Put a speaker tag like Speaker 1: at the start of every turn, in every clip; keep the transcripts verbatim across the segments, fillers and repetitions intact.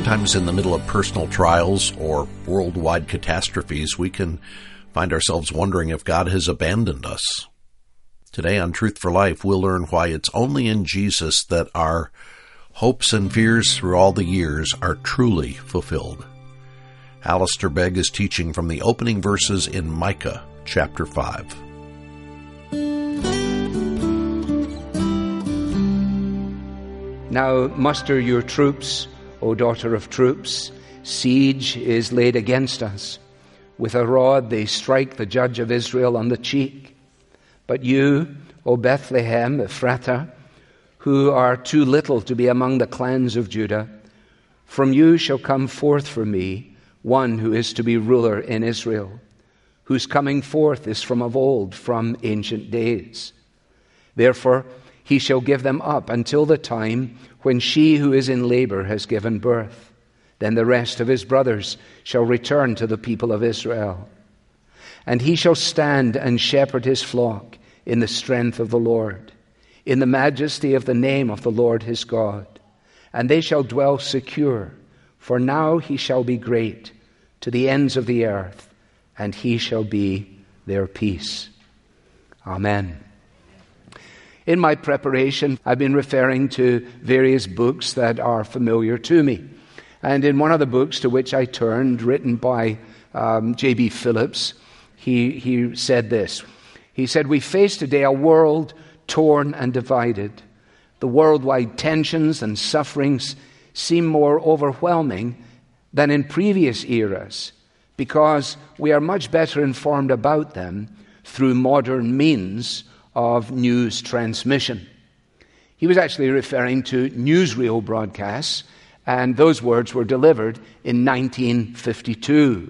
Speaker 1: Sometimes in the middle of personal trials or worldwide catastrophes, we can find ourselves wondering if God has abandoned us. Today on Truth for Life, we'll learn why it's only in Jesus that our hopes and fears through all the years are truly fulfilled. Alistair Begg is teaching from the opening verses in Micah chapter five.
Speaker 2: Now muster your troops, O daughter of troops. Siege is laid against us. With a rod they strike the judge of Israel on the cheek. But you, O Bethlehem Ephrathah, who are too little to be among the clans of Judah, from you shall come forth for me one who is to be ruler in Israel, whose coming forth is from of old, from ancient days. Therefore he shall give them up until the time when she who is in labor has given birth. Then the rest of his brothers shall return to the people of Israel. And he shall stand and shepherd his flock in the strength of the Lord, in the majesty of the name of the Lord his God. And they shall dwell secure, for now he shall be great to the ends of the earth, and he shall be their peace. Amen. In my preparation, I've been referring to various books that are familiar to me. And in one of the books to which I turned, written by um, J B Phillips, he, he said this. He said, "We face today a world torn and divided. The worldwide tensions and sufferings seem more overwhelming than in previous eras because we are much better informed about them through modern means of news transmission." He was actually referring to newsreel broadcasts, and those words were delivered in nineteen fifty-two.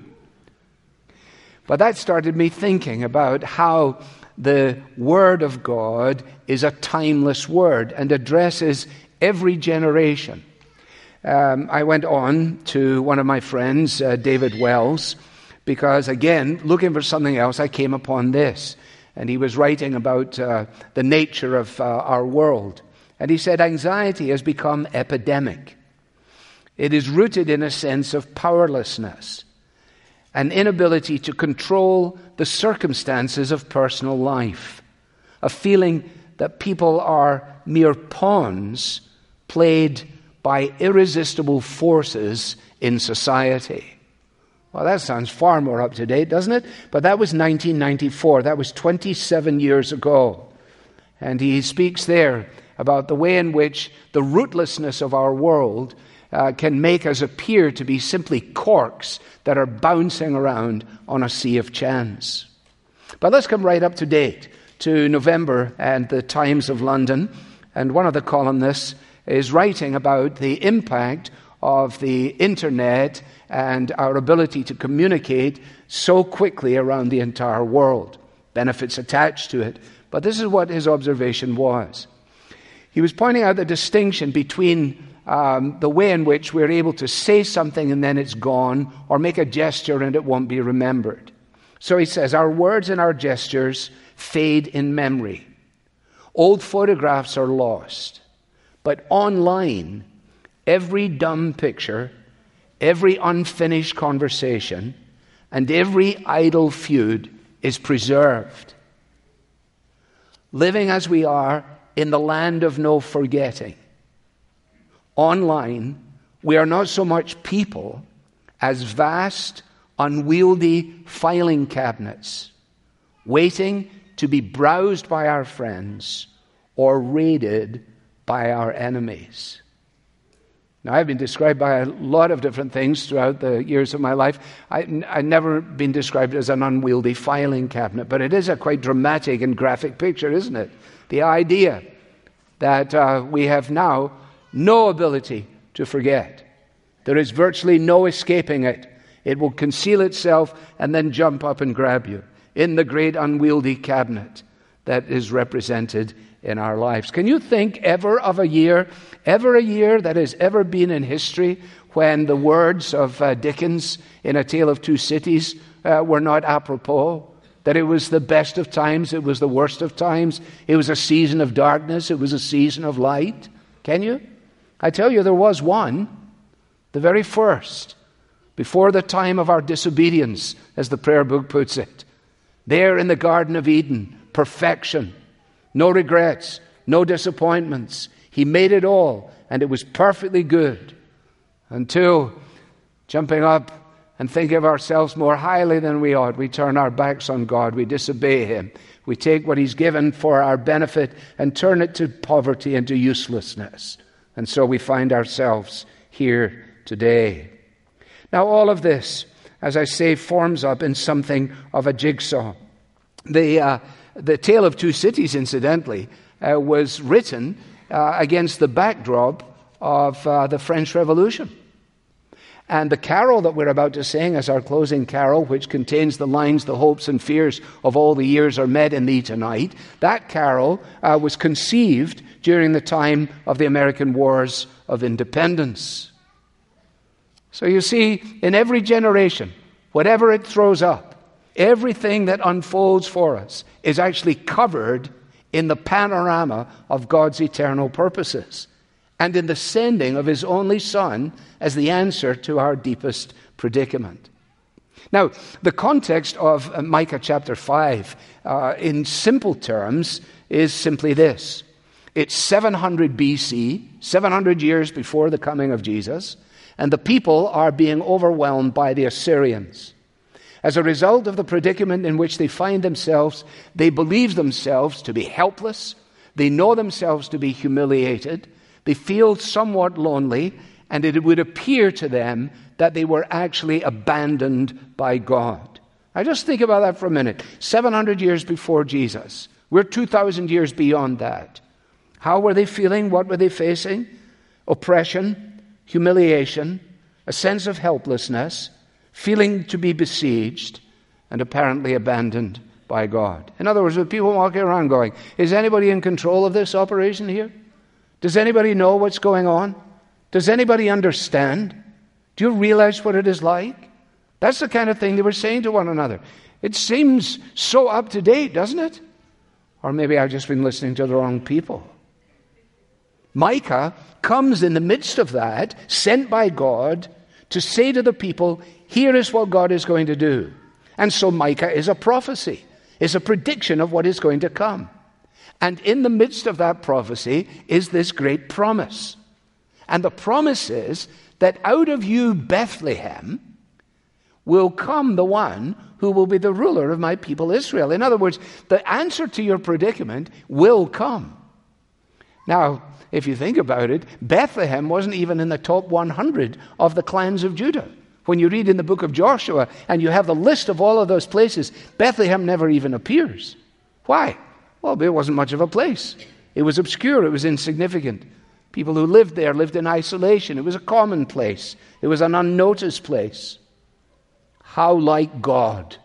Speaker 2: But that started me thinking about how the Word of God is a timeless Word and addresses every generation. Um, I went on to one of my friends, uh, David Wells, because again, looking for something else, I came upon this. And he was writing about uh, the nature of uh, our world. And he said, anxiety has become epidemic. It is rooted in a sense of powerlessness, an inability to control the circumstances of personal life, a feeling that people are mere pawns played by irresistible forces in society. Well, that sounds far more up to date, doesn't it? But that was nineteen ninety-four. That was twenty-seven years ago. And he speaks there about the way in which the rootlessness of our world uh, can make us appear to be simply corks that are bouncing around on a sea of chance. But let's come right up to date to November and the Times of London. And one of the columnists is writing about the impact of the internet and our ability to communicate so quickly around the entire world. Benefits attached to it. But this is what his observation was. He was pointing out the distinction between um, the way in which we're able to say something and then it's gone, or make a gesture and it won't be remembered. So he says, our words and our gestures fade in memory. Old photographs are lost. But online, every dumb picture, every unfinished conversation, and every idle feud is preserved. Living as we are in the land of no forgetting. Online, we are not so much people as vast, unwieldy filing cabinets, waiting to be browsed by our friends or raided by our enemies. Now, I've been described by a lot of different things throughout the years of my life. I, I've never been described as an unwieldy filing cabinet, but it is a quite dramatic and graphic picture, isn't it? The idea that uh, we have now no ability to forget. There is virtually no escaping it. It will conceal itself and then jump up and grab you in the great unwieldy cabinet that is represented in our lives. Can you think ever of a year, ever a year that has ever been in history when the words of uh, Dickens in A Tale of Two Cities uh, were not apropos? That it was the best of times, it was the worst of times, it was a season of darkness, it was a season of light. Can you? I tell you, there was one. the very first, before the time of our disobedience, as the prayer book puts it. There in the Garden of Eden, perfection, no regrets, no disappointments. He made it all, and it was perfectly good, until jumping up and thinking of ourselves more highly than we ought, we turn our backs on God, we disobey Him. We take what He's given for our benefit and turn it to poverty and to uselessness. And so we find ourselves here today. Now all of this, as I say, forms up in something of a jigsaw. The, uh, the Tale of Two Cities, incidentally, uh, was written uh, against the backdrop of uh, the French Revolution. And the carol that we're about to sing as our closing carol, which contains the lines, "The hopes and fears of all the years are met in thee tonight," that carol uh, was conceived during the time of the American Wars of Independence. So you see, in every generation, whatever it throws up, everything that unfolds for us is actually covered in the panorama of God's eternal purposes, and in the sending of His only Son as the answer to our deepest predicament. Now, the context of Micah chapter five, uh, in simple terms, is simply this. It's seven hundred B C, seven hundred years before the coming of Jesus, and the people are being overwhelmed by the Assyrians. As a result of the predicament in which they find themselves, they believe themselves to be helpless, they know themselves to be humiliated, they feel somewhat lonely, and it would appear to them that they were actually abandoned by God. Now just think about that for a minute. seven hundred years before Jesus. We're two thousand years beyond that. How were they feeling? What were they facing? Oppression, humiliation, a sense of helplessness, feeling to be besieged, and apparently abandoned by God. In other words, with people walking around going, is anybody in control of this operation here? Does anybody know what's going on? Does anybody understand? Do you realize what it is like? That's the kind of thing they were saying to one another. It seems so up to date, doesn't it? Or maybe I've just been listening to the wrong people. Micah comes in the midst of that, sent by God, to say to the people, here is what God is going to do. And so Micah is a prophecy, is a prediction of what is going to come. And in the midst of that prophecy is this great promise. And the promise is that out of you, Bethlehem, will come the one who will be the ruler of my people Israel. In other words, the answer to your predicament will come. Now, if you think about it, Bethlehem wasn't even in the top one hundred of the clans of Judah. When you read in the book of Joshua and you have the list of all of those places, Bethlehem never even appears. Why? Well, it wasn't much of a place. It was obscure. It was insignificant. People who lived there lived in isolation. It was a common place. It was an unnoticed place. How like God.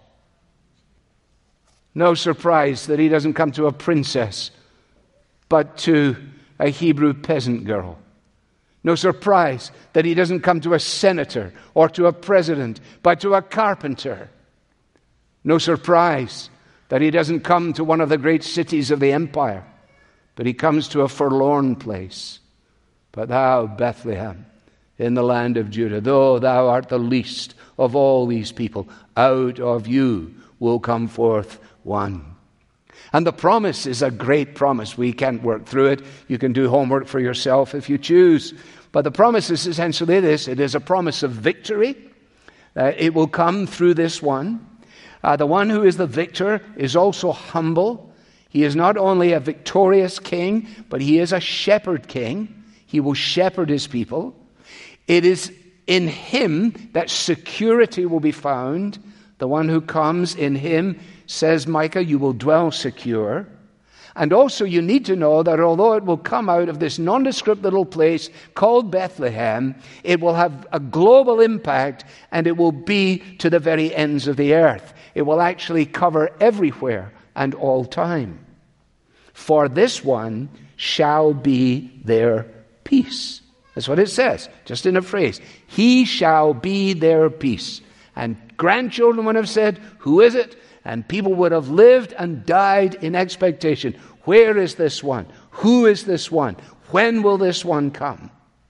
Speaker 2: No surprise that He doesn't come to a princess, but to a Hebrew peasant girl. No surprise that He doesn't come to a senator or to a president, but to a carpenter. No surprise that He doesn't come to one of the great cities of the empire, but He comes to a forlorn place. But thou, Bethlehem, in the land of Judah, though thou art the least of all these people, out of you will come forth one. And the promise is a great promise. We can't work through it. You can do homework for yourself if you choose. But the promise is essentially this. It is a promise of victory. Uh, it will come through this one. Uh, the one who is the victor is also humble. He is not only a victorious king, but he is a shepherd king. He will shepherd his people. It is in him that security will be found. The one who comes in him, says Micah, you will dwell secure. And also you need to know that although it will come out of this nondescript little place called Bethlehem, it will have a global impact and it will be to the very ends of the earth. It will actually cover everywhere and all time. For this one shall be their peace. That's what it says, just in a phrase. He shall be their peace. And grandchildren would have said, who is it? And people would have lived and died in expectation. Where is this one? Who is this one? When will this one come?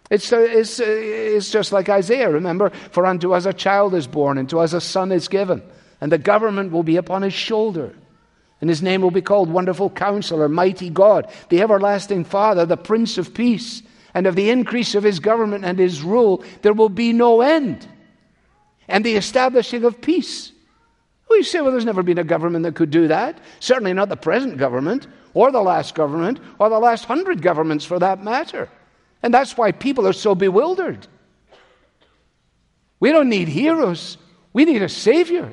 Speaker 2: It's, uh, it's, uh, it's just like Isaiah, remember? For unto us a child is born, and to us a son is given, and the government will be upon his shoulder. And his name will be called Wonderful Counselor, Mighty God, the Everlasting Father, the Prince of Peace. And of the increase of his government and his rule, there will be no end. And the establishing of peace. Well, you say, well, there's never been a government that could do that. Certainly not the present government, or the last government, or the last hundred governments for that matter. And that's why people are so bewildered. We don't need heroes. We need a Savior.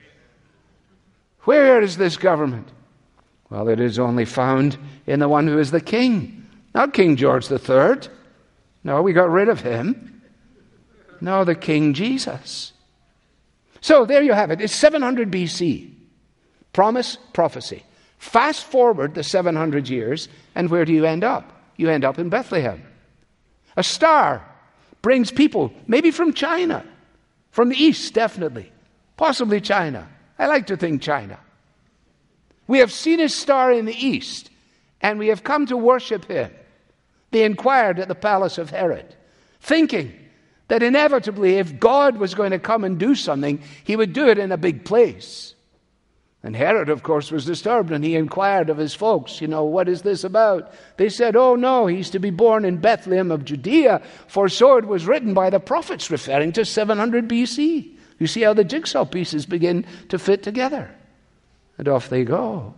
Speaker 2: Where is this government? Well, it is only found in the one who is the King. Not King George the Third. No, we got rid of him. No, the King Jesus. So there you have it. It's seven hundred B C. Promise, prophecy. Fast forward the seven hundred years, and where do you end up? You end up in Bethlehem. A star brings people, maybe from China, from the east, definitely, possibly China. I like to think China. We have seen his star in the east, and we have come to worship him. They inquired at the palace of Herod, thinking that inevitably, if God was going to come and do something, he would do it in a big place. And Herod, of course, was disturbed, and he inquired of his folks, you know, what is this about? They said, oh no, he's to be born in Bethlehem of Judea, for so it was written by the prophets, referring to seven hundred B C. You see how the jigsaw pieces begin to fit together. And off they go.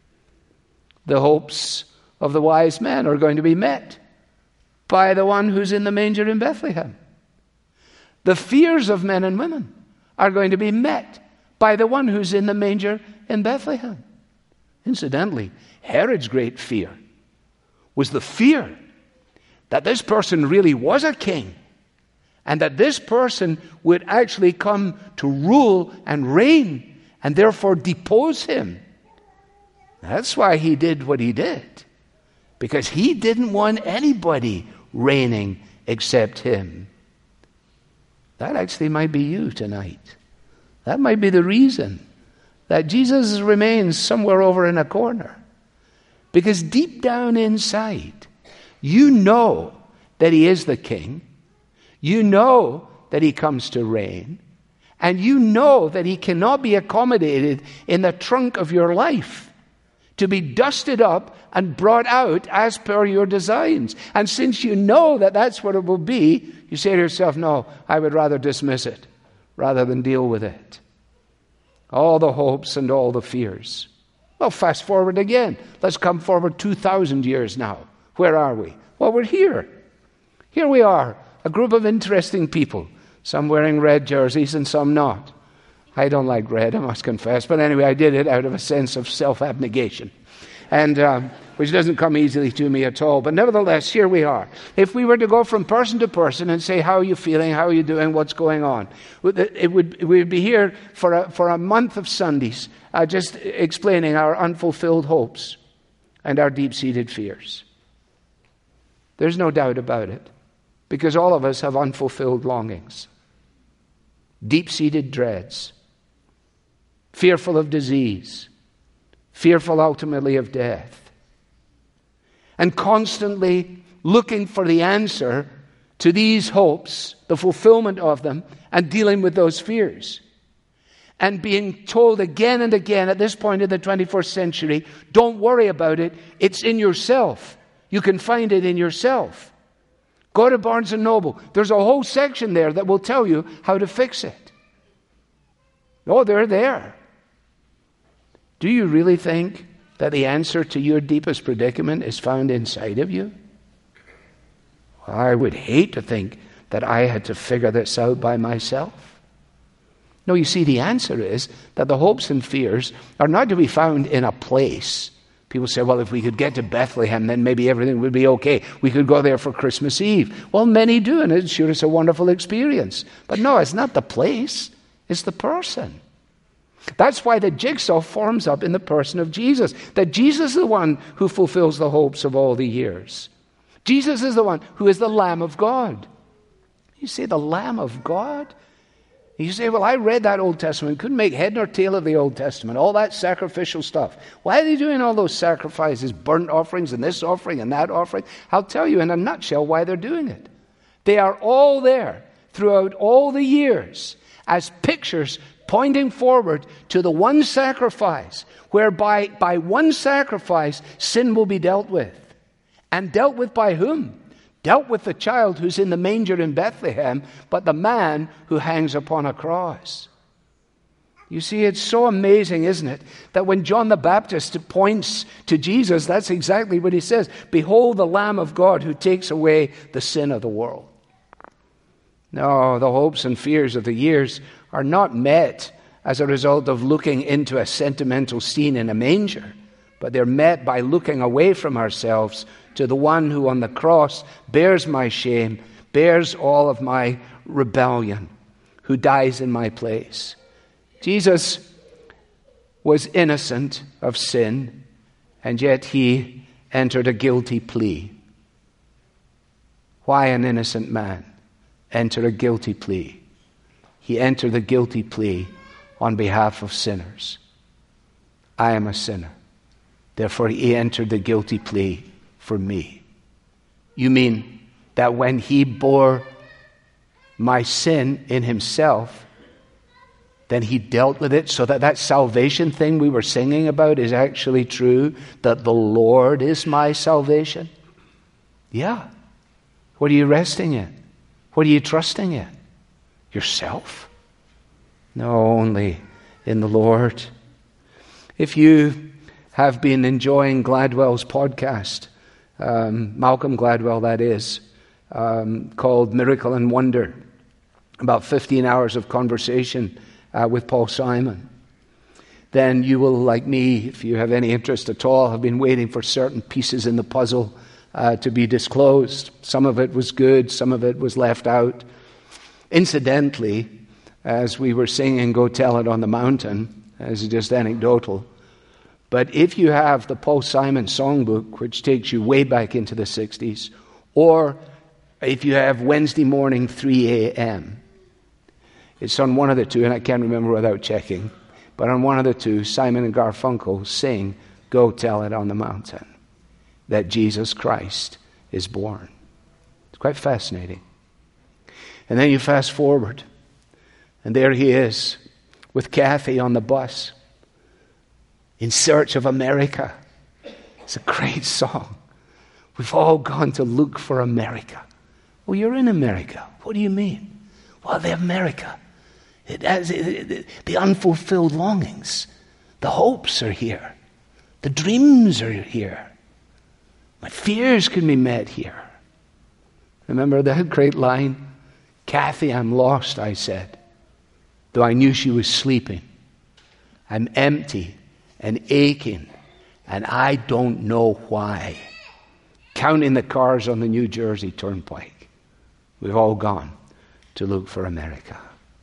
Speaker 2: The hopes of the wise men are going to be met by the one who's in the manger in Bethlehem. The fears of men and women are going to be met by the one who's in the manger in Bethlehem. Incidentally, Herod's great fear was the fear that this person really was a king, and that this person would actually come to rule and reign, and therefore depose him. That's why he did what he did, because he didn't want anybody reigning except him. That actually might be you tonight. That might be the reason that Jesus remains somewhere over in a corner. Because deep down inside, you know that he is the king. You know that he comes to reign. And you know that he cannot be accommodated in the trunk of your life, to be dusted up and brought out as per your designs. And since you know that that's what it will be, you say to yourself, no, I would rather dismiss it rather than deal with it. All the hopes and all the fears. Well, fast forward again. Let's come forward two thousand years now. Where are we? Well, we're here. Here we are, a group of interesting people. Some wearing red jerseys and some not. I don't like red, I must confess. But anyway, I did it out of a sense of self-abnegation. And um, which doesn't come easily to me at all. But nevertheless, here we are. If we were to go from person to person and say, how are you feeling? How are you doing? What's going on? It would, we'd be here for a, for a month of Sundays, uh, just explaining our unfulfilled hopes and our deep-seated fears. There's no doubt about it, because all of us have unfulfilled longings, deep-seated dreads, fearful of disease, fearful ultimately of death, and constantly looking for the answer to these hopes, the fulfillment of them, and dealing with those fears. And being told again and again at this point in the twenty-first century, don't worry about it, it's in yourself. You can find it in yourself. Go to Barnes and Noble. There's a whole section there that will tell you how to fix it. Oh, they're there. Do you really think that the answer to your deepest predicament is found inside of you? Well, I would hate to think that I had to figure this out by myself. No, you see, the answer is that the hopes and fears are not to be found in a place. People say, well, if we could get to Bethlehem, then maybe everything would be okay. We could go there for Christmas Eve. Well, many do, and it's sure it's a wonderful experience. But no, it's not the place, it's the person. That's why the jigsaw forms up in the person of Jesus. That Jesus is the one who fulfills the hopes of all the years. Jesus is the one who is the Lamb of God. You say, the Lamb of God? You say, well, I read that Old Testament, couldn't make head nor tail of the Old Testament, all that sacrificial stuff. Why are they doing all those sacrifices, burnt offerings, and this offering and that offering? I'll tell you in a nutshell why they're doing it. They are all there throughout all the years as pictures pointing forward to the one sacrifice, whereby by one sacrifice sin will be dealt with. And dealt with by whom? Dealt with the child who's in the manger in Bethlehem, but the man who hangs upon a cross. You see, it's so amazing, isn't it, that when John the Baptist points to Jesus, that's exactly what he says. Behold the Lamb of God who takes away the sin of the world. No, the hopes and fears of the years are not met as a result of looking into a sentimental scene in a manger, but they're met by looking away from ourselves to the one who on the cross bears my shame, bears all of my rebellion, who dies in my place. Jesus was innocent of sin, and yet he entered a guilty plea. Why an innocent man enter a guilty plea? He entered the guilty plea on behalf of sinners. I am a sinner. Therefore, he entered the guilty plea for me. You mean that when he bore my sin in himself, then he dealt with it, so that that salvation thing we were singing about is actually true, that the Lord is my salvation? Yeah. What are you resting in? What are you trusting in? Yourself? No, only in the Lord. If you have been enjoying Gladwell's podcast, um, Malcolm Gladwell that is, um, called Miracle and Wonder, about fifteen hours of conversation uh, with Paul Simon, then you will, like me, if you have any interest at all, have been waiting for certain pieces in the puzzle uh, to be disclosed. Some of it was good, some of it was left out. Incidentally, as we were singing Go Tell It on the Mountain, as just anecdotal, but if you have the Paul Simon songbook, which takes you way back into the sixties, or if you have Wednesday morning three a.m., it's on one of the two, and I can't remember without checking, but on one of the two, Simon and Garfunkel sing Go Tell It on the Mountain, that Jesus Christ is born. It's quite fascinating. And then you fast forward, and there he is with Kathy on the bus in search of America. It's a great song. We've all gone to look for America. Well, you're in America. What do you mean? Well, the America. It has, it, it, the unfulfilled longings. The hopes are here. The dreams are here. My fears can be met here. Remember that great line? Kathy, I'm lost, I said, though I knew she was sleeping. I'm empty and aching, and I don't know why. Counting the cars on the New Jersey Turnpike. We've all gone to look for America.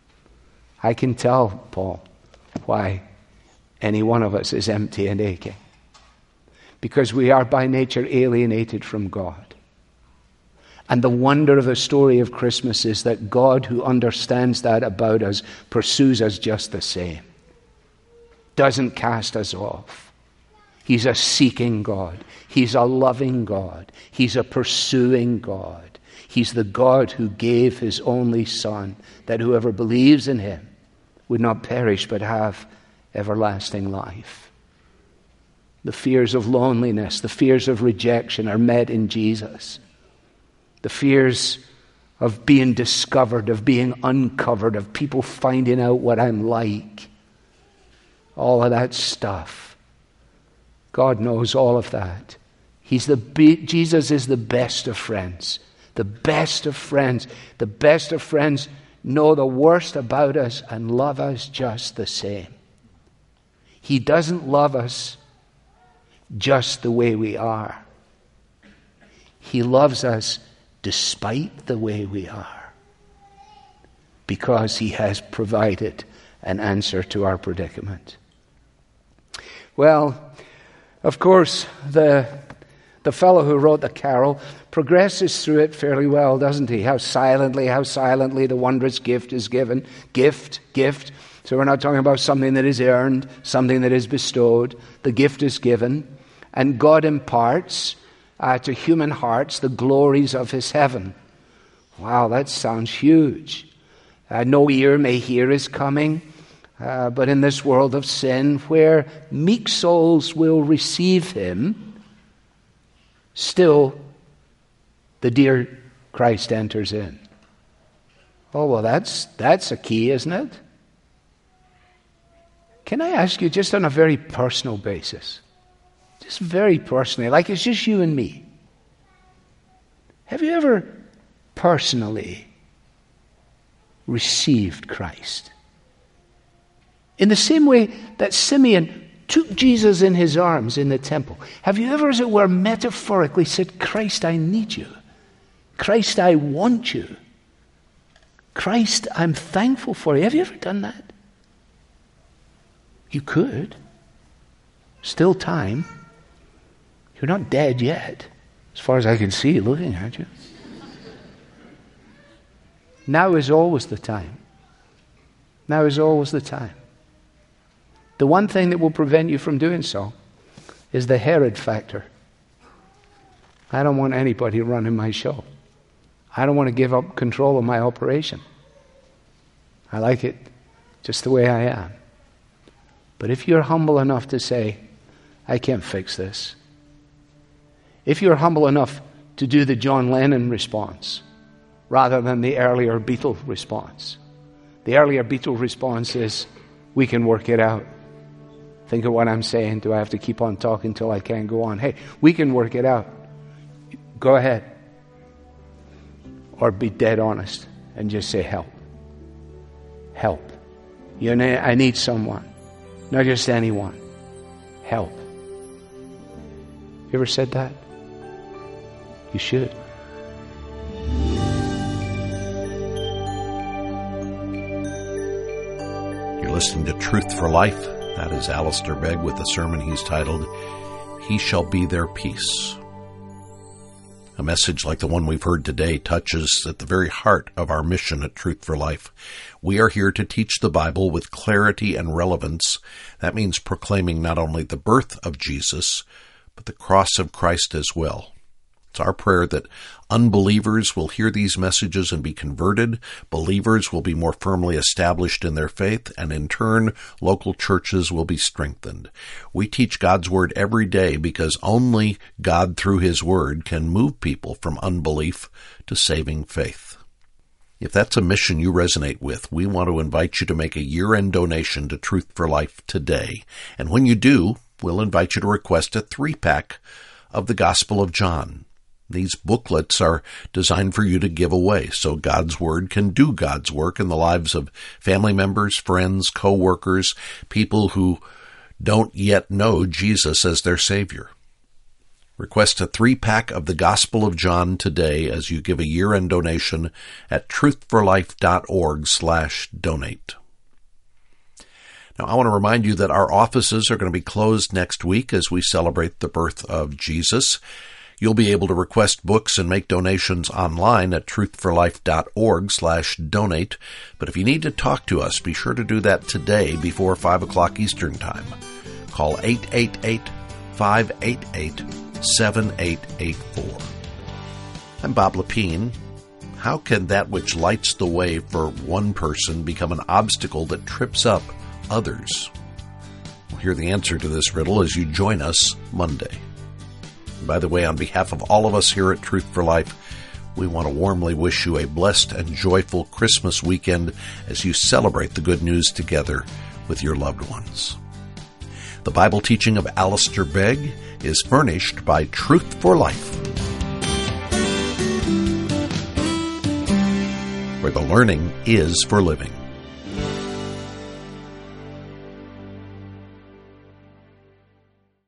Speaker 2: I can tell, Paul, why any one of us is empty and aching. Because we are by nature alienated from God. And the wonder of the story of Christmas is that God, who understands that about us, pursues us just the same. Doesn't cast us off. He's a seeking God. He's a loving God. He's a pursuing God. He's the God who gave his only Son, that whoever believes in him would not perish but have everlasting life. The fears of loneliness, the fears of rejection are met in Jesus. The fears of being discovered, of being uncovered, of people finding out what I'm like. All of that stuff. God knows all of that. He's the be- Jesus is the best of friends. The best of friends. The best of friends know the worst about us and love us just the same. He doesn't love us just the way we are. He loves us despite the way we are, because he has provided an answer to our predicament. Well, of course, the the fellow who wrote the carol progresses through it fairly well, doesn't he? How silently, how silently the wondrous gift is given. Gift, gift. So we're not talking about something that is earned, something that is bestowed. The gift is given, and God imparts uh, to human hearts the glories of his heaven. Wow, that sounds huge. Uh, no ear may hear his coming, uh, but in this world of sin, where meek souls will receive him, still the dear Christ enters in. Oh, well, that's that's a key, isn't it? Can I ask you, just on a very personal basis, just very personally, like it's just you and me, have you ever personally received Christ? In the same way that Simeon took Jesus in his arms in the temple, have you ever, as it were, metaphorically said, Christ, I need you. Christ, I want you. Christ, I'm thankful for you. Have you ever done that? You could. Still time. You're not dead yet, as far as I can see looking at you. Now is always the time. Now is always the time. The one thing that will prevent you from doing so is the Herod factor. I don't want anybody running my show. I don't want to give up control of my operation. I like it just the way I am. But if you're humble enough to say, I can't fix this. If you're humble enough to do the John Lennon response rather than the earlier Beatle response. The earlier Beatle response is, we can work it out. Think of what I'm saying. Do I have to keep on talking till I can't go on? Hey, we can work it out. Go ahead. Or be dead honest and just say, help. Help. You know, I need someone. Not just anyone. Help. You ever said that? You should.
Speaker 1: You're listening to Truth for Life. That is Alistair Begg with the sermon he's titled, He Shall Be Their Peace. A message like the one we've heard today touches at the very heart of our mission at Truth for Life. We are here to teach the Bible with clarity and relevance. That means proclaiming not only the birth of Jesus, but the cross of Christ as well. It's our prayer that unbelievers will hear these messages and be converted, believers will be more firmly established in their faith, and in turn, local churches will be strengthened. We teach God's Word every day because only God through His Word can move people from unbelief to saving faith. If that's a mission you resonate with, we want to invite you to make a year-end donation to Truth for Life today. And when you do, we'll invite you to request a three-pack of the Gospel of John. These booklets are designed for you to give away so God's Word can do God's work in the lives of family members, friends, co-workers, people who don't yet know Jesus as their Savior. Request a three-pack of the Gospel of John today as you give a year-end donation at truthforlife.org slash donate. Now, I want to remind you that our offices are going to be closed next week as we celebrate the birth of Jesus. You'll be able to request books and make donations online at truthforlife.org slash donate. But if you need to talk to us, be sure to do that today before five o'clock Eastern Time. Call eight eight eight, five eight eight, seven eight eight four. I'm Bob Lepine. How can that which lights the way for one person become an obstacle that trips up others? We'll hear the answer to this riddle as you join us Monday. By the way, on behalf of all of us here at Truth for Life, we want to warmly wish you a blessed and joyful Christmas weekend as you celebrate the good news together with your loved ones. The Bible teaching of Alistair Begg is furnished by Truth for Life, where the learning is for living.